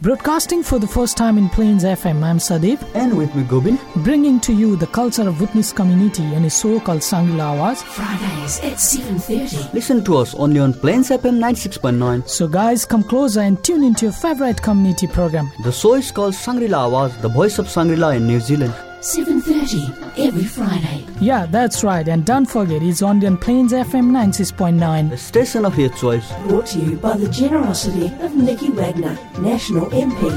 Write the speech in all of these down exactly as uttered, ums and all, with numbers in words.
Broadcasting for the first time in Plains F M, I'm Sadeep. And with me, Gobind. Bringing to you the culture of witness community in a show called Sangrila Awaz. Fridays at seven thirty. Listen to us only on Plains F M ninety-six point nine. So guys, come closer and tune into your favorite community program. The show is called Sangrila Awaz, the voice of Sangrila in New Zealand. seven thirty every Friday. Yeah, that's right. And don't forget, it's on the Plains F M ninety-six point nine. The station of your choice. Brought to you by the generosity of Nicky Wagner, National M P.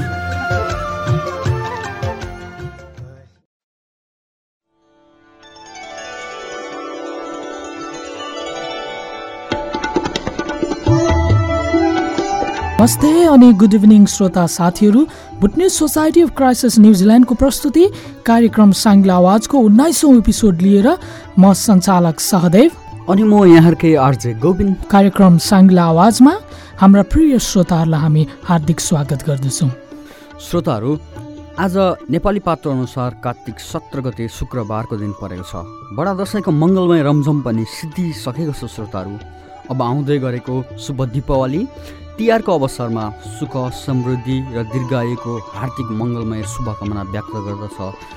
नमस्ते अनि good evening श्रोता साथीहरू। Bhutanese society of Christ न्युजिल्यान्डको प्रस्तुति कार्यक्रम साङ्ग्ला आवाजको उन्नाइसौँ episode लिएर म सञ्चालक सहदेव अनि म यहाँकै आरजे गोविन्द कार्यक्रम साङ्ग्ला आवाजमा हाम्रा प्रिय श्रोताहरूलाई हामी हार्दिक स्वागत गर्दछौँ। श्रोताहरू, आज नेपाली पात्र अनुसार कार्तिक सत्र गते शुक्रबारको दिन परेको छ। बडा दशैंको मङ्गलमय रमझम पनि सिद्धिसकेको छ। श्रोताहरू, अब आउँदै गरेको शुभ दीपावली तिहारको अवसरमा सुख समृद्धि र दीर्घायुको हार्दिक मङ्गलमय शुभकामना व्यक्त गर्दछ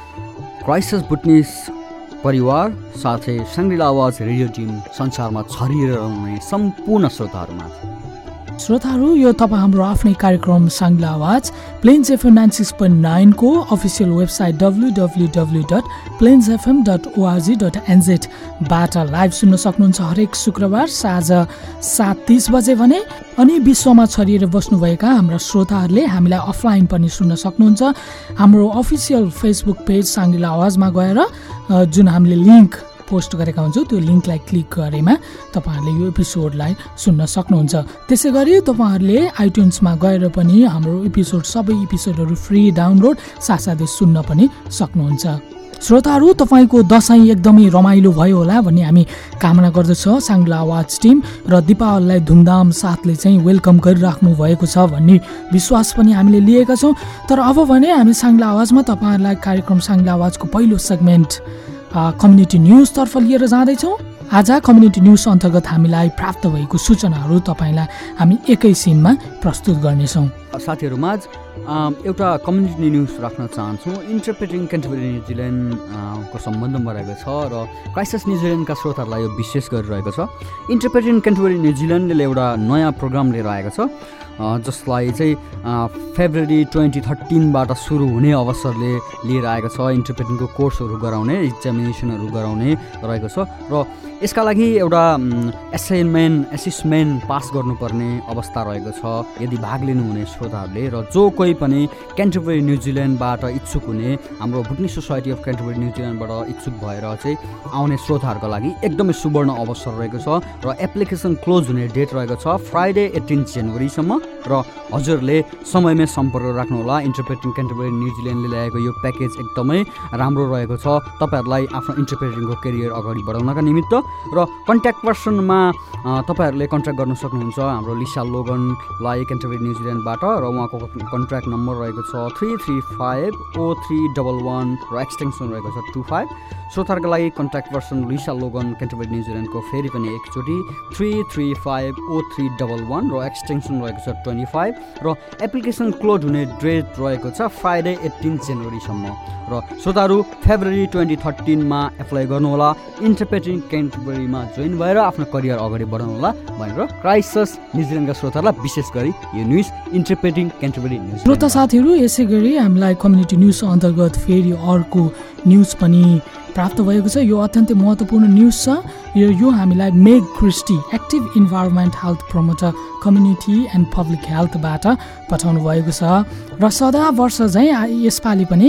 क्राइस्ट बुटनिस परिवार साथै साङ्ग्रिला आवाज रेडियो टिम संसारमा छरिएर रहने सम्पूर्ण श्रोताहरूमा। श्रोताहरू, यो तपाईँ हाम्रो आफ्नै कार्यक्रम साङ्ग्ला आवाज plains FM ninety six point नाइनको official website W W W dot Plains FM dot O R G डट एनजेडबाट लाइभ सुन्न सक्नुहुन्छ हरेक शुक्रबार साँझ सात तिस बजे भने। अनि विश्वमा छरिएर बस्नुभएका हाम्रा श्रोताहरूले हामीलाई अफलाइन पनि सुन्न सक्नुहुन्छ। हाम्रो अफिसियल फेसबुक पेज साङ्ग्रिला आवाजमा गएर जुन हामीले लिङ्क पोस्ट गरेका हुन्छौँ त्यो लिङ्कलाई क्लिक गरेमा तपाईँहरूले यो एपिसोडलाई सुन्न सक्नुहुन्छ। त्यसै गरी तपाईँहरूले आइट्युन्समा गएर पनि हाम्रो एपिसोड सबै एपिसोडहरू फ्री डाउनलोड साथसाथै सुन्न पनि सक्नुहुन्छ। श्रोताहरू, तपाईँको दसैँ एकदमै रमाइलो भयो होला भन्ने हामी कामना गर्दछौँ। साङ्ग्ला आवाज टिम र दीपावलीलाई धुमधाम साथले चाहिँ वेलकम गरिराख्नु भएको छ भन्ने विश्वास पनि हामीले लिएका छौँ। तर अब भने हामी साङ्ग्ला आवाजमा तपाईँहरूलाई कार्यक्रम साङ्ग्ला आवाजको पहिलो सेगमेन्ट कम्युनिटी न्युजतर्फ लिएर जाँदैछौँ। आज कम्युनिटी न्युज अन्तर्गत हामीलाई प्राप्त भएको सूचनाहरू तपाईँलाई हामी एकैछिनमा प्रस्तुत गर्नेछौँ। साथीहरूमाझ एउटा कम्युनिटी न्युज राख्न चाहन्छौँ। इन्टरप्रेटिङ क्यान्टरबरी न्युजिल्यान्डको सम्बन्धमा रहेको छ र क्राइस्ट न्युजिल्यान्डका श्रोताहरूलाई यो विशेष गरिरहेको छ। इन्टरप्रेटिङ क्यान्टरबरी न्युजिल्यान्डले एउटा नयाँ प्रोग्राम लिएर आएको छ जसलाई चाहिँ फेब्रुअरी ट्वेन्टी थर्टिनबाट सुरु हुने अवसरले लिएर आएको छ। इन्टरप्रेटिङको कोर्सहरू गराउने, इक्जामिनेसनहरू गराउने रहेको छ र यसका लागि एउटा एसाइनमेन्ट एसेसमेन्ट पास गर्नुपर्ने अवस्था रहेको छ यदि भाग लिनुहुने श्रोताहरूले। र जो कोही पनि क्यान्टरबरी न्युजिल्यान्डबाट इच्छुक हुने, हाम्रो बुटनिस सोसाइटी अफ क्यान्टरबरी न्युजिल्यान्डबाट इच्छुक भएर चाहिँ आउने श्रोताहरूको लागि एकदमै सुवर्ण अवसर रहेको छ र एप्लिकेसन क्लोज हुने डेट रहेको छ फ्राइडे एटिन जनवरीसम्म। र हजुरले समयमै सम्पर्क राख्नुहोला। इन्टरप्रेटिङ क्यान्टरबरी न्युजिल्यान्डले ल्याएको यो प्याकेज एकदमै राम्रो रहेको छ तपाईँहरूलाई आफ्नो इन्टरप्रेटिङको करियर अगाडि बढाउनका निमित्त। र कन्ट्याक्ट पर्सनमा तपाईँहरूले कन्ट्याक्ट गर्न सक्नुहुन्छ हाम्रो लिसा लोगनलाई क्यान्टरबरी न्युजिल्यान्डबाट र उहाँको कन्ट्याक्ट नम्बर रहेको छ three three five O three double one र एक्सटेन्सन रहेको छ टू फाइभ। श्रोताहरूको लागि कन्ट्याक्ट पर्सन लिसा लोगन क्यान्टरबरी न्युजिल्यान्डको फेरि पनि एकचोटि three three five O three double one र एक्सटेन्सन रहेको छ ट्वेन्टी फाइभ र एप्लिकेसन क्लोज हुने डेट रहेको छ फ्राइडे एटिन जनवरीसम्म। र श्रोताहरू, फेब्रुअरी ट्वेन्टी थर्टिनमा एप्लाई गर्नुहोला। इन्टरप्रेटिङ क्यान्टरबरीमा जोइन भएर आफ्नो करियर अगाडि बढाउनुहोला भनेर क्राइस्ट न्युजिल्यान्डका श्रोताहरूलाई विशेष गरी यो न्युज इन्टरप्रेटिङ क्यान्टरबरी न्युज। श्रोता साथीहरू, यसै गरी हामीलाई कम्युनिटी न्युज अन्तर्गत फेरि अर्को न्युज पनि प्राप्त भएको छ। यो अत्यन्तै महत्त्वपूर्ण न्युज छ। यो यो हामीलाई Meg Christie active environment health promoter community and public हेल्थबाट पठाउनु भएको छ। र सदा वर्ष चाहिँ यसपालि पनि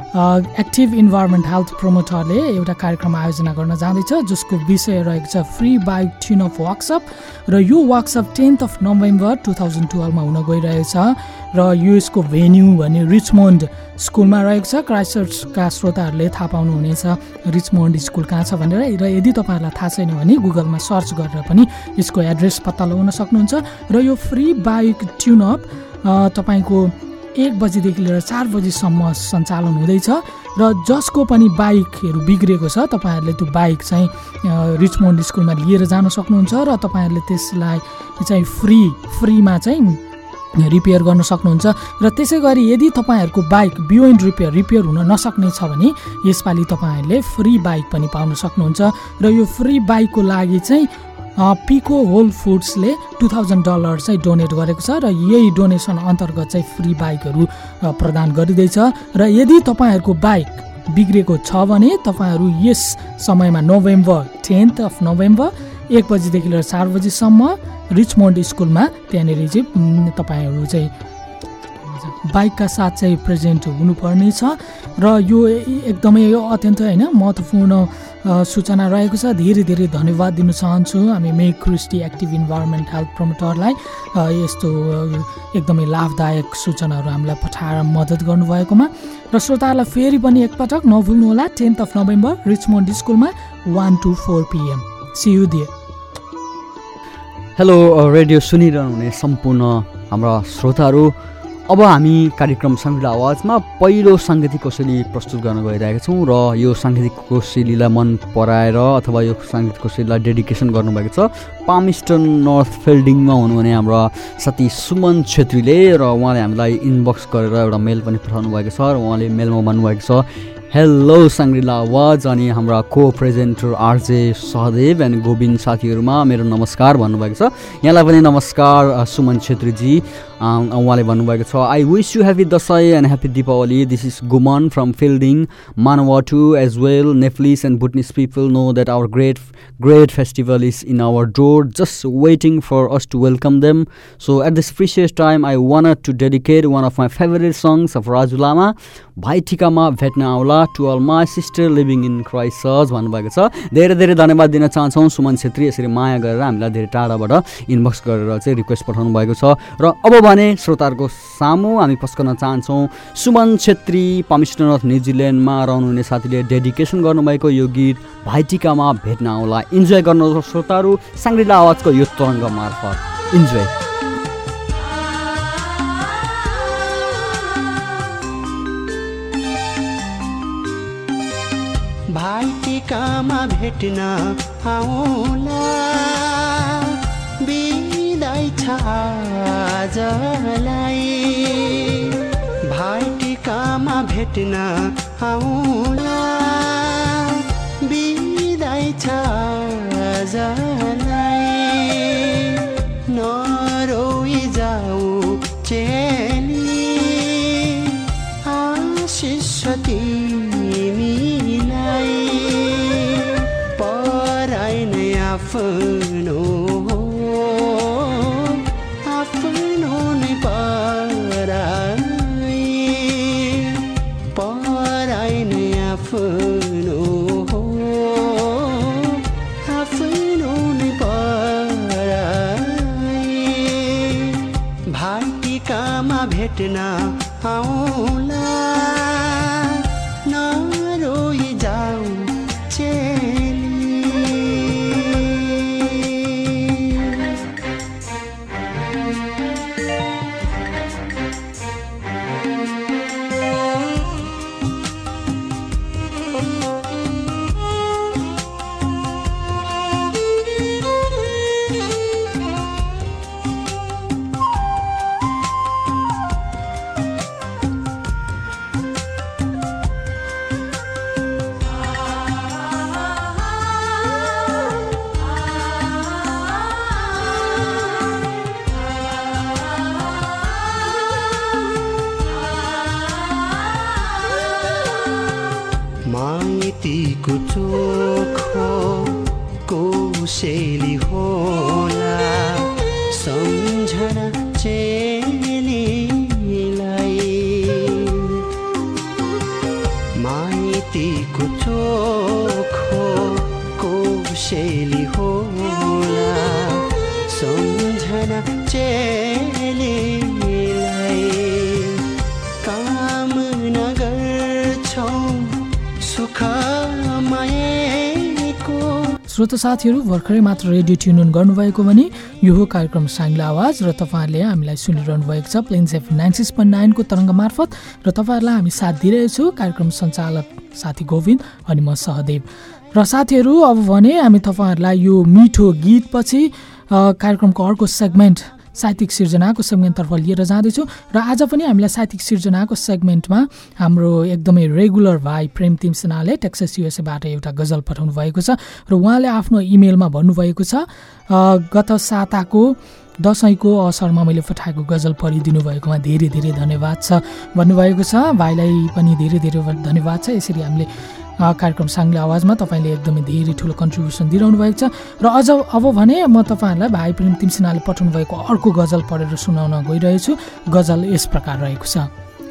एक्टिभ इन्भाइरोमेन्ट हेल्थ प्रमोटरले एउटा कार्यक्रम आयोजना गर्न जाँदैछ जसको विषय रहेको छ free bike tune of workshop. र यो workshop tenth of November two thousand टुवेल्भमा हुन गइरहेछ र यो यसको भेन्यू भने रिचमोन्ड स्कुलमा रहेको छ। क्राइस्टचर्चका श्रोताहरूले थाहा पाउनुहुनेछ रिचमोन्ड स्कुल कहाँ छ भनेर। र यदि तपाईँहरूलाई थाहा छैन भने गुगलमा सर्च गरेर पनि यसको एड्रेस पत्ता लगाउन सक्नुहुन्छ। र यो फ्री बाइक ट्युन अप तपाईँको एक बजीदेखि लिएर चार बजीसम्म सञ्चालन हुँदैछ र जसको पनि बाइकहरू बिग्रेको छ तपाईँहरूले त्यो बाइक चाहिँ रिचमोन्ड स्कुलमा लिएर जान सक्नुहुन्छ र तपाईँहरूले त्यसलाई चाहिँ फ्री फ्रीमा चाहिँ रिपेयर गर्न सक्नुहुन्छ। र त्यसै गरी यदि तपाईँहरूको बाइक बियोन्ड रिपेयर रिपेयर हुन नसक्ने छ भने यसपालि तपाईँहरूले फ्री बाइक पनि पाउन सक्नुहुन्छ। र यो फ्री बाइकको लागि चाहिँ पिको होल फुड्सले टु थाउजन्ड डलर चाहिँ डोनेट गरेको छ र यही डोनेसन अन्तर्गत चाहिँ फ्री बाइकहरू प्रदान गरिँदैछ। र यदि तपाईँहरूको बाइक बिग्रेको छ भने तपाईँहरू यस समयमा नोभेम्बर टेन्थ अफ नोभेम्बर एक बजीदेखि लिएर चार बजीसम्म रिचमोन्ड स्कुलमा त्यहाँनिर चाहिँ तपाईँहरू चाहिँ बाइकका साथ चाहिँ प्रेजेन्ट हुनुपर्ने छ। र यो एकदमै अत्यन्त होइन महत्त्वपूर्ण सूचना रहेको छ। धेरै धेरै धन्यवाद दिन चाहन्छु हामी Meg Christie active environment health प्रमोटरलाई यस्तो एकदमै लाभदायक सूचनाहरू हामीलाई पठाएर मद्दत गर्नुभएकोमा। र श्रोताहरूलाई फेरि पनि एकपटक नभुल्नुहोला टेन्थ अफ नोभेम्बर रिचमोन्ड स्कुलमा one two four PM see you there. Hello radio सुनिरहनुहुने सम्पूर्ण हाम्रा श्रोताहरू, अब हामी कार्यक्रम साङ्गीतिक आवाजमा पहिलो साङ्गीतिक कोसेली प्रस्तुत गर्न गइरहेका छौँ र यो साङ्गीतिक कोसेलीलाई मन पराएर अथवा यो साङ्गीतिक कोसेलीलाई डेडिकेसन गर्नुभएको छ पामिस्टन नर्थ फिल्डिङमा हुनुहुने हाम्रा साथी सुमन छेत्रीले। र उहाँले हामीलाई इनबक्स गरेर एउटा मेल पनि पठाउनु भएको छ र उहाँले मेलमा भन्नुभएको छ हेलो साङ्ग्रिला आवाज अनि हाम्रा को presenter RJ Sahadev and Govind साथीहरूमा मेरो नमस्कार भन्नुभएको छ। यहाँलाई पनि नमस्कार सुमन छेत्रीजी। उहाँले भन्नुभएको छ I wish you happy Dashain and happy Deepawali. This is Suman from Feilding Manawatu as well Nepalese and Bhutanese people know that our great great festival is in our door just waiting for us to welcome them. So at this precious time I want to dedicate one of my favourite songs of Raju Lama भाइ टिकामा भेट्न आउला to all my sister living in Christ church भन्नुभएको छ। धेरै धेरै धन्यवाद दिन चाहन्छौँ सुमन छेत्री यसरी माया गरेर हामीलाई धेरै टाढाबाट इनबक्स गरेर चाहिँ रिक्वेस्ट पठाउनु भएको छ। र अब भने श्रोताहरूको सामु हामी पस्कन चाहन्छौँ सुमन छेत्री पामिस्टन नर्थ न्युजिल्यान्डमा रहनुहुने साथीले डेडिकेसन गर्नुभएको यो गीत भाइ टिकामा भेट्न आउला। इन्जोय गर्नुहोस् श्रोताहरू साङ्ग्रिला आवाजको यो तरङ्ग मार्फत। इन्जोय। भाइ टिकामा भेट्न आउला बिदाई छ आजलाई। भाइ टिकामा भेट्न आउला बिदाई छ आजलाई। नरोई जाऊ चेली आशिष आफ्नो आफ्नो नै पराई पराई नै आफ्नो आफ्नो नै पराई। भाइ टिकामा भेट्न आउला नरोई जाऊ माइतीको चोखो कोसेली होला सम्झना चेलीलाई। माइतीको चोखो कोसेली होला सम्झना चेलीलाई। काम नगर्छौँ श्रोता साथीहरू भर्खरै मात्र रेडियो ट्युन गर्नुभएको भने यो हो कार्यक्रम साङ्ग्ला आवाज र तपाईँहरूले हामीलाई सुनिरहनु भएको छ Plains F nine six point नाइनको तरङ्ग मार्फत र तपाईँहरूलाई हामी साथ दिइरहेछौँ कार्यक्रम सञ्चालक साथी गोविन्द अनि म सहदेव। र साथीहरू अब भने हामी तपाईँहरूलाई यो मिठो गीतपछि कार्यक्रमको अर्को सेगमेन्ट साहित्यिक सिर्जनाको सेगमेन्टतर्फ लिएर जाँदैछु र आज पनि हामीलाई साहित्यिक सिर्जनाको सेगमेन्टमा हाम्रो एकदमै रेगुलर भाइ प्रेम तिमसेनाले टेक्सास युएसएबाट एउटा गजल पठाउनु भएको छ र उहाँले आफ्नो इमेलमा भन्नुभएको छ गत साताको दसैँको अवसरमा मैले पठाएको गजल पढिदिनु भएकोमा धेरै धेरै धन्यवाद छ भन्नुभएको छ। भाइलाई पनि धेरै धेरै धन्यवाद छ। यसरी हामीले कार्यक्रम साङ्गले आवाजमा तपाईँले एकदमै धेरै ठुलो कन्ट्रिब्युसन दिइरहनु भएको छ र अझ अब भने म तपाईँहरूलाई भाइ प्रेम तिमसेनाले पठाउनु भएको अर्को गजल पढेर सुनाउन गइरहेछु। गजल यस प्रकार रहेको छ।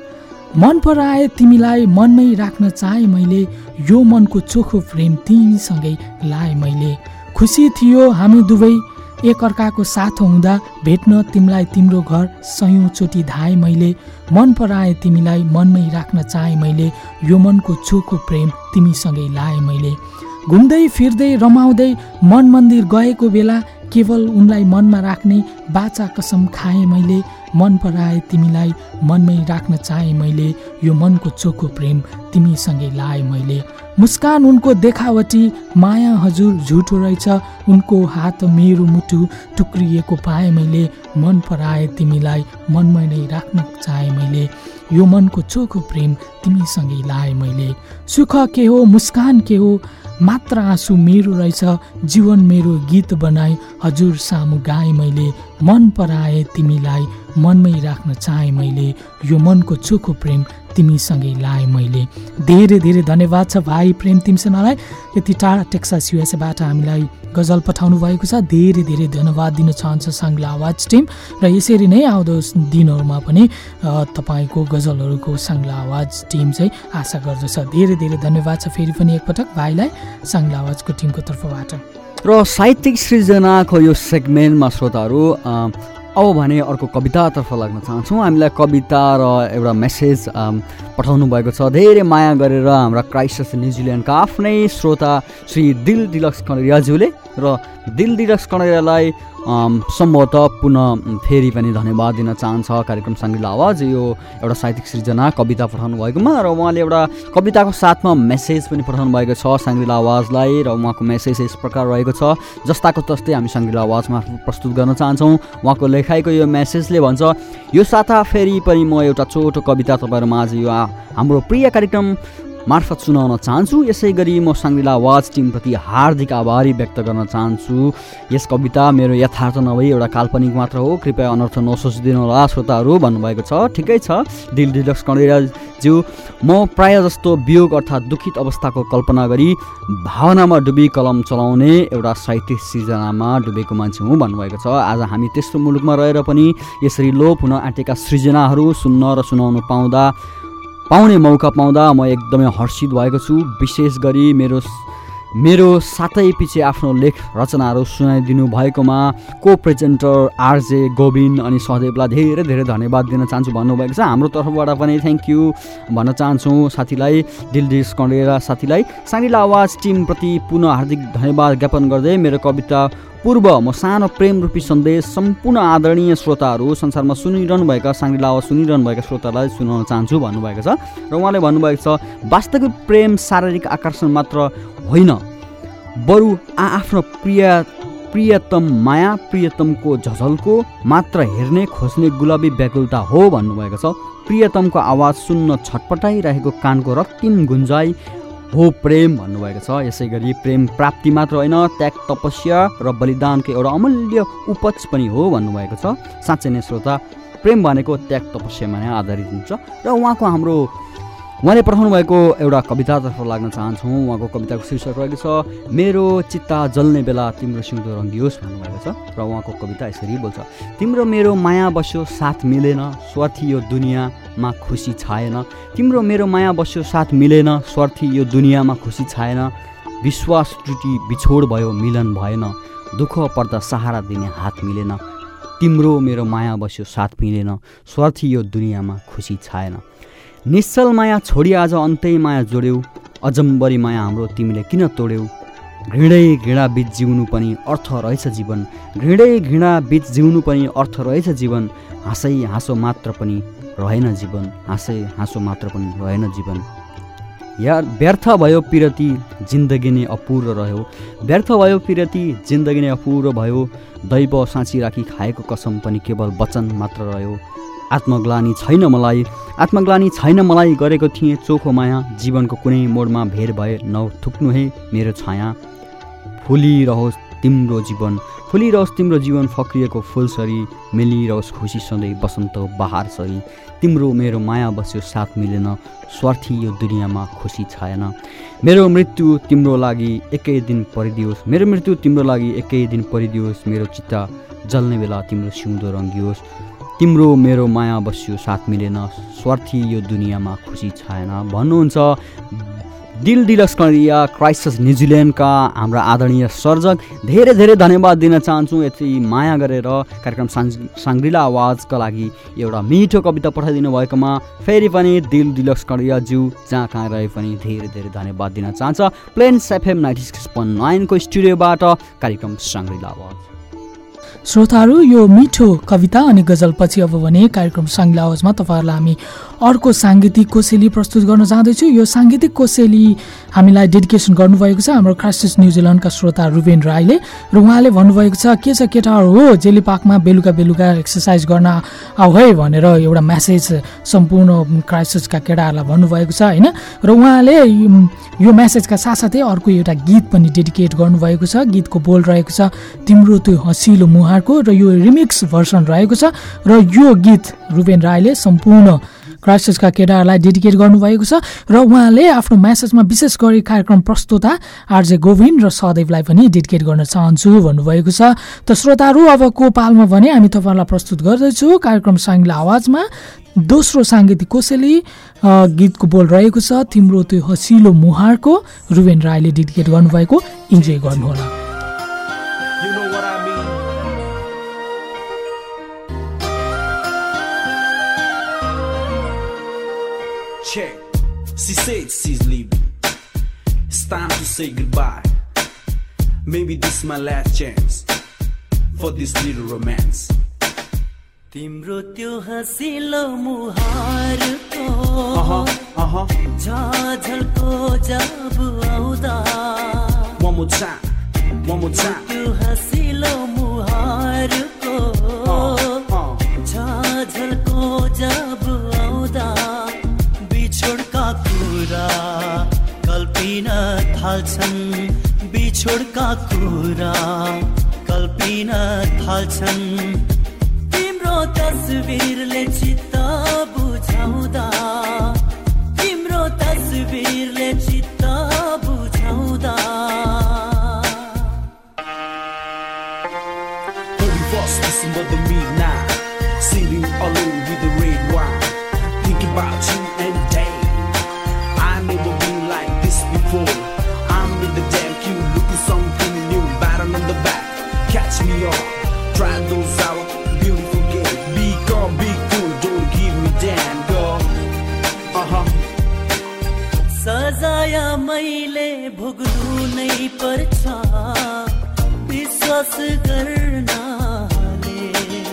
मन पराए तिमीलाई मनमै राख्न चाहे मैले, यो मनको चोखो प्रेम तिमीसँगै लाए मैले। खुसी थियो हामी दुवै एकअर्काको साथ हुँदा, भेट्न तिमीलाई तिम्रो घर सयौँचोटि धाए मैले। मन पराए तिमीलाई मनमै राख्न चाहे मैले, यो मनको चोखो प्रेम तिमीसँगै लाए मैले। घुम्दै फिर्दै रमाउँदै मन मन्दिर गएको बेला, केवल उनलाई मनमा राख्ने बाचा कसम खाएँ मैले। मन पराए तिमीलाई मनमै राख्न चाहे मैले, यो मनको चोखो प्रेम तिमीसँगै लाए मैले। मुस्कान उनको देखावटी माया हजुर झुटो रहेछ, उनको हात मेरो मुटु टुक्रिएको पाएँ मैले। मन पराए तिमीलाई मनमै नै राख्न चाहे मैले, यो मनको चोखो प्रेम तिमीसँगै लाए मैले। सुख के हो मुस्कान के हो मात्र आँसु मेरो रहेछ, जीवन मेरो गीत बनाई हजुर सामु गाएँ मैले। मन पराए तिमीलाई मनमै राख्न चाहे मैले, यो मनको चोखो प्रेम तिमीसँगै लाए मैले। धेरै धेरै धन्यवाद छ भाइ प्रेम तिमसेनालाई, यति टाढा टेक्सास युएसएबाट हामीलाई गजल पठाउनु भएको छ। धेरै धेरै धन्यवाद दिन चाहन्छ साङ्गला आवाज टिम र यसरी नै आउँदो दिनहरूमा पनि तपाईँको गजलहरूको साङ्गला आवाज टिम चाहिँ आशा गर्दछ। धेरै धेरै धन्यवाद छ फेरि पनि एकपटक भाइलाई साङ्गला आवाजको टिमको तर्फबाट। र साहित्यिक सृजनाको यो सेगमेन्टमा श्रोताहरू अब भने अर्को कवितातर्फ लाग्न चाहन्छौँ। हामीलाई कविता र एउटा मेसेज पठाउनु भएको छ धेरै माया गरेर हाम्रा क्राइस्ट न्युजिल्यान्डका आफ्नै श्रोता श्री दिल डिलक्स कणेरियाज्यूले, र दिल डिलक्स कणेरियालाई सम्भवतः पुनः फेरि पनि धन्यवाद दिन चाहन्छ कार्यक्रम साङ्गला आवाज यो एउटा साहित्यिक सृजना कविता पठाउनु भएकोमा। र उहाँले एउटा कविताको साथमा मेसेज पनि पठाउनु भएको छ साङ्गला आवाजलाई, र उहाँको मेसेज यस प्रकार रहेको छ। जस्ताको तस्तै हामी साङ्गला आवाजमा प्रस्तुत गर्न चाहन्छौँ। उहाँको लेखाइको यो मेसेजले भन्छ, यो साता फेरि पनि म एउटा छोटो कविता तपाईँहरूमा आज यो हाम्रो प्रिय कार्यक्रम मार्फत सुनाउन चाहन्छु। यसै गरी म साङ्गला आवाज टिमप्रति हार्दिक आभारी व्यक्त गर्न चाहन्छु। यस कविता मेरो यथार्थ नभई एउटा काल्पनिक मात्र हो, कृपया अनर्थ नसोचिदिनु होला श्रोताहरू भन्नुभएको छ। ठिकै छ दिल डिलक्स कणेरियाज्यू, म प्रायः जस्तो वियोग अर्थात् दुखित अवस्थाको कल्पना गरी भावनामा डुबी कलम चलाउने एउटा साहित्यिक सृजनामा डुबेको मान्छे हुँ भन्नुभएको छ। आज हामी त्यस्तो मुलुकमा रहेर पनि यसरी लोप हुन आँटेका सृजनाहरू सुन्न र सुनाउनु पाउँदा पाउने मौका पाउँदा म एकदमै हर्षित भएको छु। विशेष गरी मेरो मेरो साथै पछि आफ्नो लेख रचनाहरू सुनाइदिनु भएकोमा को प्रेजेन्टर आरजे गोविन्द अनि सहदेवलाई धेरै धेरै धन्यवाद दिन चाहन्छु भन्नुभएको छ। हाम्रो तर्फबाट पनि थ्याङ्क यू भन्न चाहन्छौँ साथीलाई, दिलडिस कणेरिया साथीलाई। साङ्गला आवाज टिमप्रति पुनः हार्दिक धन्यवाद ज्ञापन गर्दै मेरो कविता पूर्व म सानो प्रेम रूपी सन्देश सम्पूर्ण आदरणीय श्रोताहरू संसारमा सुनिरहनु भएका साङ्गला आवाज सुनिरहनु भएका श्रोतालाई सुनाउन चाहन्छु भन्नुभएको छ। र उहाँले भन्नुभएको छ, वास्तविक प्रेम शारीरिक आकर्षण मात्र होइन, बरु आआफ्नो प्रिय प्रियतम माया प्रियतमको झझल्को मात्र हेर्ने खोज्ने गुलाबी व्याकुलता हो भन्नुभएको छ। प्रियतमको आवाज सुन्न छटपटाइरहेको कानको रक्तिम गुन्जाइ हो प्रेम भन्नुभएको छ। यसै गरी प्रेम प्राप्ति मात्र होइन, त्याग तपस्या र बलिदानको एउटा अमूल्य उपज पनि हो भन्नुभएको छ। साँच्चै नै श्रोता, प्रेम भनेको त्याग तपस्यामा नै आधारित हुन्छ। र उहाँको हाम्रो उहाँले पठाउनु भएको एउटा कवितातर्फ लाग्न चाहन्छौँ। उहाँको कविताको शीर्षक रहेको छ, मेरो चित्ता जल्ने बेला तिम्रो सिउँदो रङ्गियोस् भन्नुभएको छ। र उहाँको कविता यसरी बोल्छ, तिम्रो मेरो माया बस्यो साथ मिलेन, स्वार्थी यो दुनियाँमा खुसी छाएन। तिम्रो मेरो माया बस्यो साथ मिलेन, स्वार्थी यो दुनियाँमा खुसी छाएन। विश्वास टुटी बिछोड भयो मिलन भएन, दुःख पर्दा सहारा दिने हात मिलेन। तिम्रो मेरो माया बस्यो साथ मिलेन, स्वार्थी यो दुनियाँमा खुसी छाएन। निश्चल माया छोडी आज अन्तै माया जोड्यौ, अजम्बरी माया हाम्रो तिमीले किन तोड्यौ। घृणै घृणा बीच जिउनु पनि अर्थ रहेछ जीवन, घृणै घृणा बीच जिउनु पनि अर्थ रहेछ जीवन। हाँसै हाँसो मात्र पनि रहेन जीवन, हाँसै हाँसो मात्र पनि रहेन जीवन। यार व्यर्थ भयो पिरती जिन्दगी नै अपुरो रह्यो व्यर्थ भयो पिरती जिन्दगी नै अपुरो भयो दैव साँची राखी खाएको कसम पनि केवल वचन मात्र रह्यो आत्मग्लानी छैन मलाई आत्मग्लानी छैन मलाई गरेको थिएँ चोखो माया जीवनको कुनै मोडमा भेर भए नथुक्नु है मेरो छाया फुलिरहोस् तिम्रो जीवन फुलिरहोस् तिम्रो जीवन फक्रिएको फुलसरी मिलिरहोस् खुसी सधैँ बसन्त बहार सरी तिम्रो मेरो माया बस्यो साथ मिलेन स्वार्थी यो दुनियाँमा खुसी छाएन मेरो मृत्यु तिम्रो लागि एकै दिन परिदियोस् मेरो मृत्यु तिम्रो लागि एकै दिन परिदियोस् मेरो चित्ता जल्ने बेला तिम्रो सिउँदो रङ्गियोस् तिम्रो मेरो माया बस्यो साथ मिलेन स्वार्थी यो दुनियाँमा खुसी छाएन भन्नुहुन्छ दिल दिलक्स करिया क्राइस्टचर्च न्युजिल्यान्डका हाम्रा आदरणीय सर्जक धेरै धेरै धन्यवाद दिन चाहन्छु यति माया गरेर कार्यक्रम साङ्ग्रिला आवाजका लागि एउटा मिठो कविता पठाइदिनु भएकोमा फेरि पनि दिल दिलक्स करिया ज्यू जहाँ कहाँ रहे पनि धेरै धेरै धन्यवाद दिन चाहन्छ Plains FM ninety six point नाइनको स्टुडियोबाट कार्यक्रम साङ्ग्रिला आवाज श्रोताहरू यो मिठो कविता अनि गजलपछि अब भने कार्यक्रम साङ्ग्रिला आवाजमा तपाईँहरूलाई हामी अर्को साङ्गीतिक कोसेली प्रस्तुत गर्न चाहँदैछु यो साङ्गीतिक कोसेली हामीलाई डेडिकेसन गर्नुभएको छ हाम्रो क्राइस्टचर्च न्युजिल्यान्डका श्रोता रुबेन राईले र उहाँले भन्नुभएको छ के छ केटाहरू हो जेली पार्कमा बेलुका बेलुका एक्सर्साइज गर्न आऊ है भनेर एउटा म्यासेज सम्पूर्ण क्राइस्टचर्चका केटाहरूलाई भन्नुभएको छ होइन र उहाँले यो म्यासेजका साथसाथै अर्को एउटा गीत पनि डेडिकेट गर्नुभएको छ गीतको बोल रहेको छ तिम्रो त्यो हँसिलो मुहारको र यो रिमिक्स भर्सन रहेको छ र यो गीत रुबेन राईले सम्पूर्ण क्राइस्टचर्चका केटाहरूलाई डेडिकेट गर्नुभएको छ र उहाँले आफ्नो म्यासेजमा विशेष गरी कार्यक्रम प्रस्तुता आरजे गोविन्द र सदैवलाई पनि डेडिकेट गर्न चाहन्छु भन्नुभएको छ त श्रोताहरू अबको पालमा भने हामी तपाईँहरूलाई प्रस्तुत गर्दैछु कार्यक्रम साङ्ग्रिला आवाजमा दोस्रो साङ्गीतिक कोसेली गीतको बोल रहेको छ तिम्रो त्यो हँसिलो मुहारको रुबेन राईले डेडिकेट गर्नुभएको इन्जोय गर्नुहोला Check. She said she's leaving. It's time to say goodbye. Maybe this is my last chance for this little romance. तिम्रो त्यो हँसिलो मुहारको Uh-huh, uh-huh. झाझल्को जब आउँदा One more time, one more time. त्यो हँसिलो मुहारको झाझल्को जब आउँदा बिछोडका कुरा कल्पिन थाल्छन् बिछोडका कुरा कल्पिन थाल्छन् तिम्रो तस्बिरले चित्त बुझाउँदा तिम्रो तस्बिरले चित्त बुझाउँदा thirty-first December the midnight, sitting alone with the red wine, thinking about you and day. I never been like this before. I'm in the damn queue, looking something new, battle on the back, catch me up, try those out, beautiful game. Be calm, be cool, don't give me damn, girl. Uh-huh. सजाया मैले भोग्नु नै पर्छ विश्वास गर्नाले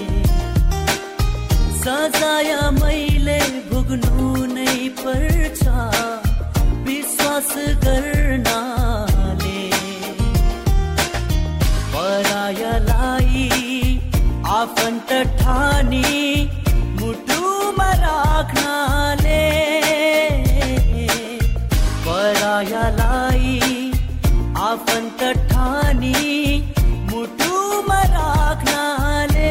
सजाया मैले भोग्नु नै पर्छ विश्वास गर्नाले परायालाई आफन्त ठानी मुटुमा राख्नाले परायालाई आफन्त ठानी मुटुमा राख्नाले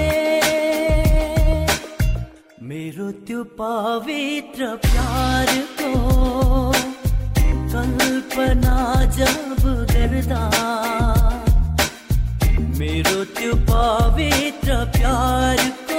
मेरो त्यो पवित्र प्यारको कल्पना जब गर्दा मेरो त्यो पवित्र प्यारको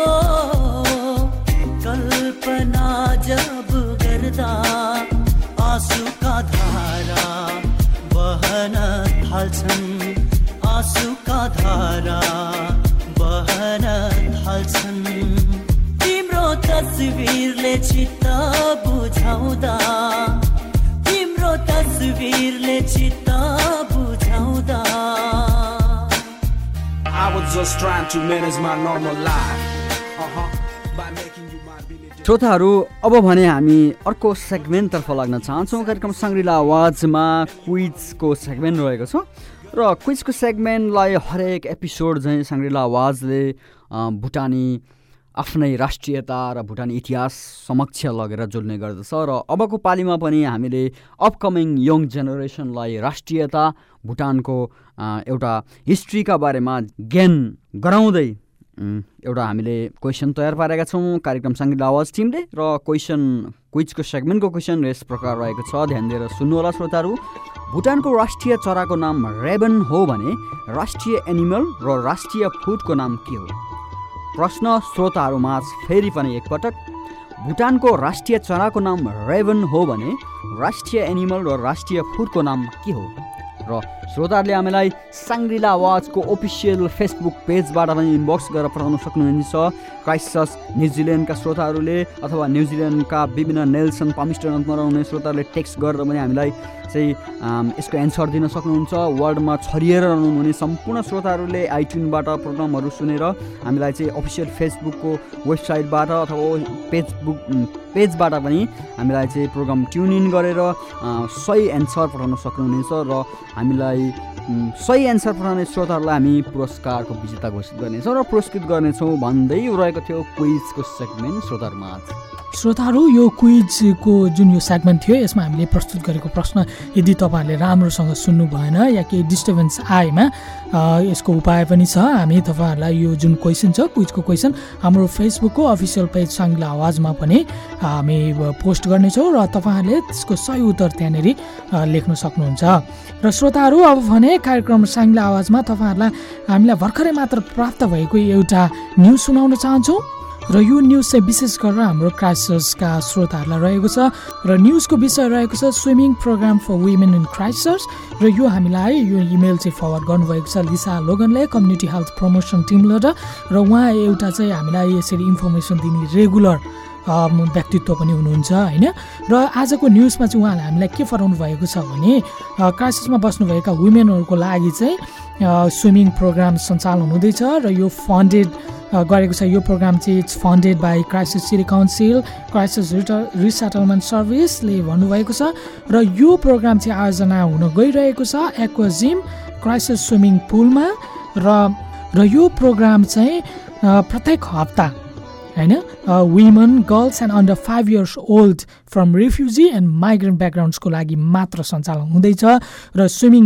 कल्पना जब गर्दा आँसुका धारा बहन थाल्छन् आँसुका धारा बहन थाल्छन् तिम्रो तस्बिरले चित्त बुझाउँदा तिम्रो तस्बिरले चित्त बुझाउँदा I was just trying to manage my normal life, uh-huh, by making you my village. श्रोताहरू अब भने हामी अर्को सेगमेन्टतर्फ लाग्न चाहन्छौँ। कार्यक्रम साङ्ग्रिला आवाजमा क्विजको सेगमेन्ट रहेको छ र क्विजको सेगमेन्टलाई हरेक एपिसोड चाहिँ साङ्ग्रिला आवाजले भुटानी आफ्नै राष्ट्रियता र भुटानी इतिहास समक्ष लगेर जोड्ने गर्दछ र अबको पालीमा पनि हामीले अपकमिङ यङ जेनेरेसनलाई राष्ट्रियता भुटानको एउटा हिस्ट्रीका बारेमा ज्ञान गराउँदै एउटा हामीले क्वेसन तयार पारेका छौँ कार्यक्रम साङ्ग्रिला आवाज टिमले र क्वेसन क्विजको सेगमेन्टको क्वेसन यस प्रकार रहेको छ। ध्यान दिएर सुन्नुहोला श्रोताहरू। भुटानको राष्ट्रिय चराको नाम रेबन हो भने राष्ट्रिय एनिमल र राष्ट्रिय फुडको नाम के हो? प्रश्न श्रोताहरूमाझ फेरि पनि एकपटक। भुटानको राष्ट्रिय चराको नाम रेबन हो भने राष्ट्रिय एनिमल र राष्ट्रिय फुडको नाम के हो? र श्रोताहरूले हामीलाई साङ्ग्रिला आवाजको ओफिसियल फेसबुक पेजबाट पनि इनबक्स गरेर पठाउन सक्नुहुन्छ। क्राइस्टचर्च न्युजिल्यान्डका श्रोताहरूले अथवा न्युजिल्यान्डका विभिन्न नेल्सन पामिस्टरमा रहने श्रोताहरूले टेक्स्ट गरेर पनि हामीलाई चाहिँ यसको एन्सर दिन सक्नुहुन्छ। वर्ल्डमा छरिएर रहनुहुने सम्पूर्ण श्रोताहरूले आइट्युनबाट प्रोग्रामहरू सुनेर हामीलाई चाहिँ अफिसियल फेसबुकको वेबसाइटबाट अथवा फेसबुक पेजबाट पनि हामीलाई चाहिँ प्रोग्राम ट्युन इन गरेर सही एन्सर पठाउन सक्नुहुनेछ र हामीलाई सही एन्सर पठाउने श्रोताहरूलाई हामी पुरस्कारको विजेता घोषित गर्नेछौँ र पुरस्कृत गर्नेछौँ भन्दै रहेको थियो क्विजको सेगमेन्ट श्रोताहरूमा। श्रोताहरू यो क्विजको जुन यो सेगमेन्ट थियो यसमा हामीले प्रस्तुत गरेको प्रश्न यदि तपाईँहरूले राम्रोसँग सुन्नु भएन या केही डिस्टर्बेन्स आएमा यसको उपाय पनि छ। हामी तपाईँहरूलाई यो जुन क्वेसन छ क्विजको क्वेसन हाम्रो फेसबुकको अफिसियल पेज साङ्ग्रिला आवाजमा पनि हामी पोस्ट गर्नेछौँ र तपाईँहरूले त्यसको सही उत्तर त्यहाँनिर लेख्न सक्नुहुन्छ। र श्रोताहरू अब भने कार्यक्रम साङ्ग्रिला आवाजमा तपाईँहरूलाई हामीलाई भर्खरै मात्र प्राप्त भएको एउटा न्युज सुनाउन चाहन्छौँ र यो न्युज चाहिँ विशेष गरेर हाम्रो क्राइस्टचर्चका श्रोताहरूलाई रहेको छ र न्युजको विषय रहेको छ swimming program for women in Christchurch र यो हामीलाई यो इमेल चाहिँ फरवर्ड गर्नुभएको छ लिसा लोगनले कम्युनिटी हेल्थ प्रमोसन टिमबाट र उहाँ एउटा चाहिँ हामीलाई यसरी इन्फर्मेसन दिने रेगुलर व्यक्तित्व पनि हुनुहुन्छ होइन। र आजको न्युजमा चाहिँ उहाँले हामीलाई के फराउनु भएको छ भने क्राइस्टचर्चमा बस्नुभएका वुमेनहरूको लागि चाहिँ स्विमिङ प्रोग्राम सञ्चालन हुँदैछ र यो फन्डेड गरेको छ। यो प्रोग्राम चाहिँ it's funded by Christchurch city council Christchurch resettlement सर्भिसले भन्नुभएको छ र यो प्रोग्राम चाहिँ आयोजना हुन गइरहेको छ एक्वा जिम क्राइस्टचर्च स्विमिङ पुलमा र र यो प्रोग्राम चाहिँ प्रत्येक हप्ता होइन women girls and under five years old from refugee and migrant ब्याकग्राउन्ड्सको लागि मात्र सञ्चालन हुँदैछ र स्विमिङ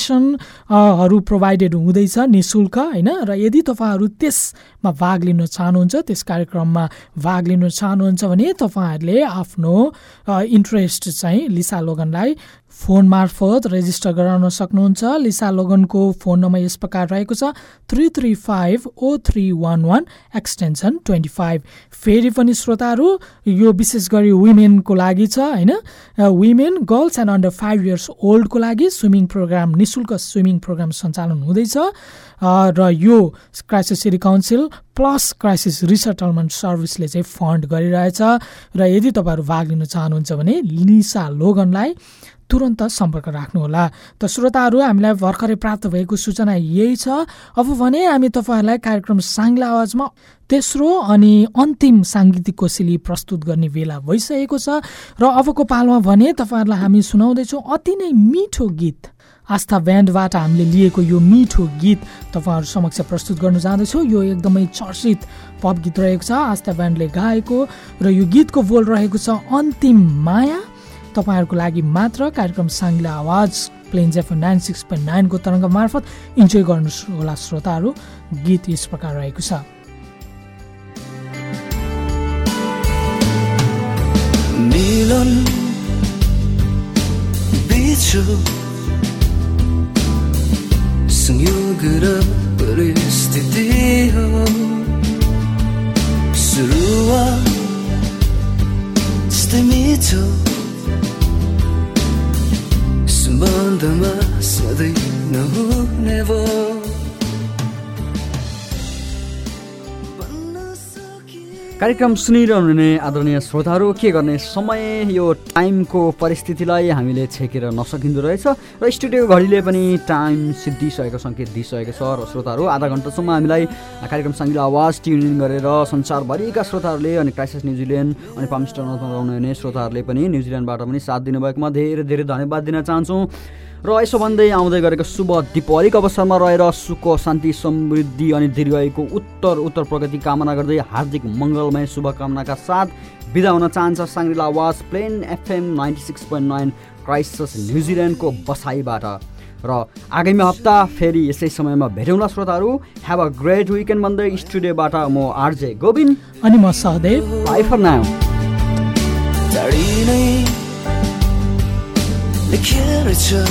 लेसनहरू प्रोभाइडेड हुँदैछ नि शुल्क होइन। र यदि तपाईँहरू त्यसमा भाग लिन चाहनुहुन्छ त्यस कार्यक्रममा भाग लिन चाहनुहुन्छ भने तपाईँहरूले आफ्नो इन्ट्रेस्ट चाहिँ लिसा लोगनलाई फोन मार्फत रेजिस्टर गराउन सक्नुहुन्छ। लिसा लोगनको फोन नम्बर यस प्रकार रहेको छ three three five O three one one extension twenty five. फेरि पनि श्रोताहरू यो विशेष गरी वुमेनको लागि छ होइन। Women girls and under five years ओल्डको लागि स्विमिङ प्रोग्राम नि शुल्क स्विमिङ प्रोग्राम सञ्चालन हुँदैछ र यो Christchurch city council plus crisis resettlement सर्भिसले चाहिँ फन्ड गरिरहेछ र यदि तपाईँहरू भाग लिन चाहनुहुन्छ भने लिसा लोगनलाई तुरन्त सम्पर्क राख्नुहोला। त श्रोताहरू हामीलाई भर्खरै प्राप्त भएको सूचना यही छ। अब भने हामी तपाईँहरूलाई कार्यक्रम साङ्ग्रिला आवाजमा तेस्रो अनि अन्तिम साङ्गीतिक कोसेली प्रस्तुत गर्ने बेला भइसकेको छ र अबको पालमा भने तपाईँहरूलाई हामी सुनाउँदैछौँ अति नै मिठो गीत आस्था ब्यान्डबाट हामीले लिएको यो मिठो गीत तपाईँहरू समक्ष प्रस्तुत गर्न जाँदैछौँ। यो एकदमै चर्चित पप गीत रहेको छ आस्था ब्यान्डले गाएको र यो गीतको बोल रहेको छ अन्तिम माया। तपाईँहरूको लागि मात्र कार्यक्रम Shangri-La Awaj plains FM nine six point नाइनको तरङ्ग मार्फत इन्जोय गर्नु होला श्रोताहरू। गीत यस प्रकार रहेको छ मिलन बिचो संयोग र परिस्थिति हो सुरुवात त्यस्तै मिठो सम्बन्धमा सधैँ नहुने भयो भन्न सकिँदैन। कार्यक्रम सुनिरहनु हुने आदरणीय श्रोताहरू, के गर्ने, समय यो टाइमको परिस्थितिलाई हामीले छेकेर नसकिँदो रहेछ र स्टुडियो घडीले पनि टाइम सिद्धिसकेको सङ्केत दिइसकेको छ र श्रोताहरू आधा घन्टासम्म हामीलाई कार्यक्रम साङ्गीला आवाज ट्युन गरेर संसारभरिका श्रोताहरूले अनि क्राइसिस न्युजिल्यान्ड अनि पामस्टरमा रहनुहुने हुने श्रोताहरूले पनि न्युजिल्यान्डबाट पनि साथ दिनुभएकोमा धेरै धेरै धन्यवाद दिन चाहन्छौँ। र यसो भन्दै आउँदै गरेको शुभ दीपावलीको अवसरमा रहेर सुख शान्ति समृद्धि अनि दीर्घायुको उत्तर उत्तर प्रगति कामना गर्दै हार्दिक मङ्गलमय शुभकामनाका साथ बिदा हुन चाहन्छ Shangrila Awaj plain FM ninety six point nine Christchurch न्युजिल्यान्डको बसाइबाट। र आगामी हप्ता फेरि यसै समयमा भेटौँला श्रोताहरू। ह्याभ अ ग्रेट विकेन्ड भन्दै स्टुडियोबाट म आरजे गोविन्द अनि म Sahadev, bye for now.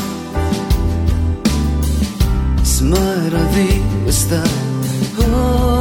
Smile a vista, oh.